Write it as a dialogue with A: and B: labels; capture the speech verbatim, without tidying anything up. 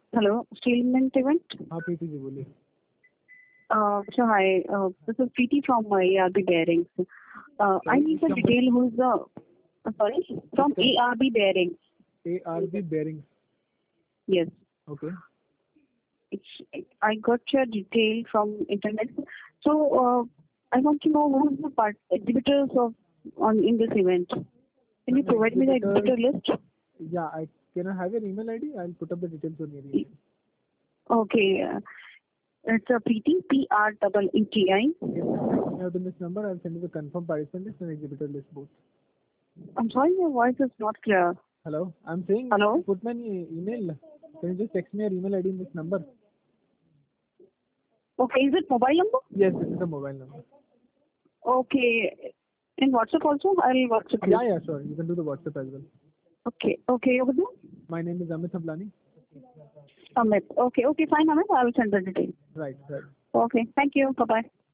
A: Hello स्टीलमेंट event
B: हाँ प्रीति जी बोलिए।
A: so hi uh, this is Preeti from uh, A R B Bearings. uh, I
B: Sorry,
A: need
B: which
A: the
B: company?
A: detail who's the uh, sorry from
B: Which
A: A R B Bearings.
B: A R B Bearings.
A: Yes,
B: Okay.
A: it's I got your detail from internet. So uh, I want to know who's the part exhibitors of on in this event. Can you
B: Ma'am,
A: provide me the
B: exhibitors.
A: exhibitor list?
B: Yeah, I can I have your email I D? I'll put up the details on your email.
A: Okay, uh, it's a Preeti P R double E T I.
B: Yes, ma'am. Out in this number, I'll send you the confirmed participant list and exhibitor list both.
A: I'm sorry, your voice is not clear.
B: Hello, I'm saying.
A: Hello?
B: Put my e- email. Can you just text me your email I D in this number?
A: Okay, is it mobile number?
B: Yes, this is the mobile number.
A: Okay. In WhatsApp also? I'll WhatsApp you.
B: Yeah, yeah, sure. You can do the WhatsApp as well.
A: Okay. Okay, over there?
B: My name is Amit Hablani.
A: Amit. Okay, okay, fine, Amit. I'll send the details.
B: Right, right.
A: Okay. Thank you. Bye-bye.